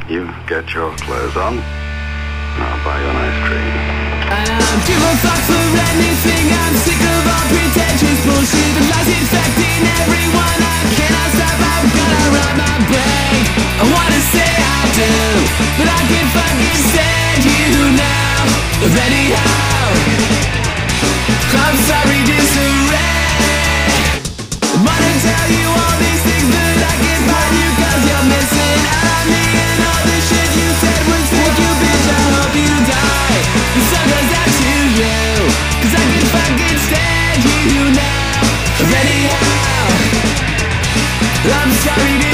You get your clothes on, I'll buy you an ice cream. I'm give a fuck for anything. I'm sick of all pretentious bullshit. The lies infecting everyone. I cannot stop, I've gotta run my brain. I wanna say I do, but I can fucking stand you now. But anyhow, I'm sorry, disarray. I wanna tell you all these things, but I can't find you 'cause you're missing out on me. And all the shit you said was fake, you bitch, I hope you die. The sun goes out to you, 'cause I can fucking stand you now. But anyhow, I'm sorry,